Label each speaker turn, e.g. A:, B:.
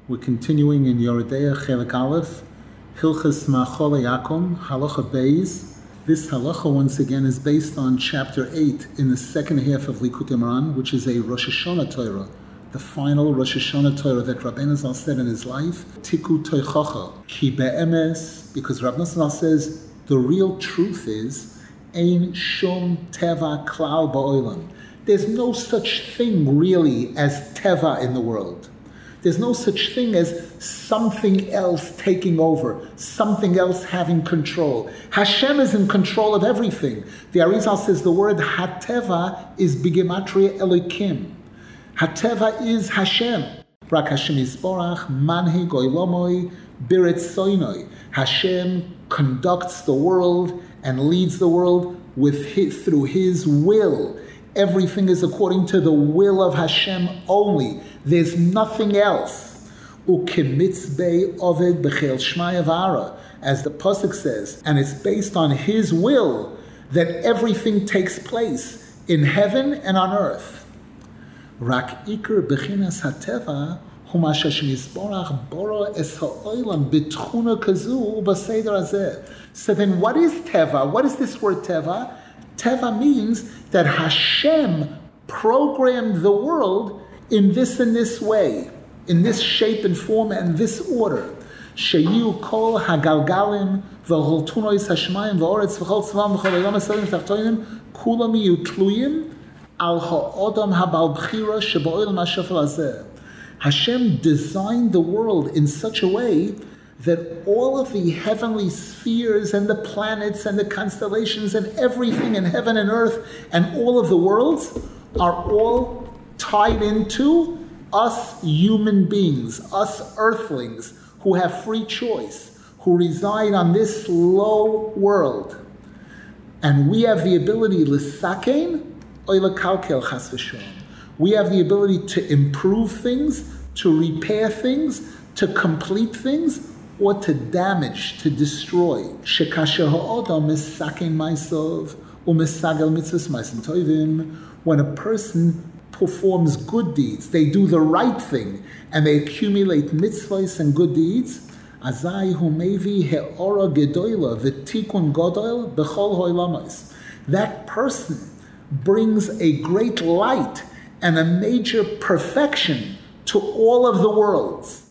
A: We're continuing in Yoredeya Chelik Aleph, Hilchas Ma'achol Yakum, Halacha Beis. This halacha, once again, is based on chapter 8 in the second half of Likutei Moharan, which is a Rosh Hashanah Torah, the final Rosh Hashanah Torah that Rabbeinu Zal said in his life, Tiku Toichacha, Ki Be'emes, because Rabbeinu Zal says, the real truth is, Ein Shum Teva Klal Ba'olam. There's no such thing really as Teva in the world. There's no such thing as something else taking over, something else having control. Hashem is in control of everything. The Arizal says the word Hateva is Bigematria Elokim. Hateva is Hashem. Rak Hashem Yisborach, Manhig Oilomoi, Biretzoinoi. Hashem conducts the world and leads the world through His will. Everything is according to the will of Hashem only. There's nothing else. Ukemitzbei oved b'chel shmaya v'ara, as the pasuk says, and it's based on His will that everything takes place in heaven and on earth. Rak ikar b'chinas hateva huma shashem yisborach boro es ha'olam b'tchuna kazu u'b'seder hazeh. So then what is teva? What is this word teva? Teva means that Hashem programmed the world in this and this way, in this shape and form and this order. Sheyu kol hagalgalim v'holtunois hashmayim v'oretz v'chol tzvam v'chol hayom hasalim v'tachtonim kulam yiyu tluyim al ha'odam habal b'chira sheba'olam ha'shafel hazeh. Hashem designed the world in such a way that all of the heavenly spheres and the planets and the constellations and everything in heaven and earth and all of the worlds are all tied into us human beings, us earthlings who have free choice, who reside on this low world. And we have the ability, l'sakein oy l'kalkel chas v'shalom. We have the ability to improve things, to repair things, to complete things, or to damage, to destroy. Shekasher ha'odam misakein ma'asov u'misagel mitzvos ma'asim tovim. When a person performs good deeds, they do the right thing, and they accumulate mitzvahs and good deeds, azai hu mevi he'ora gedoyla v'tikun godol b'chol ha'olamos. That person brings a great light and a major perfection to all of the worlds.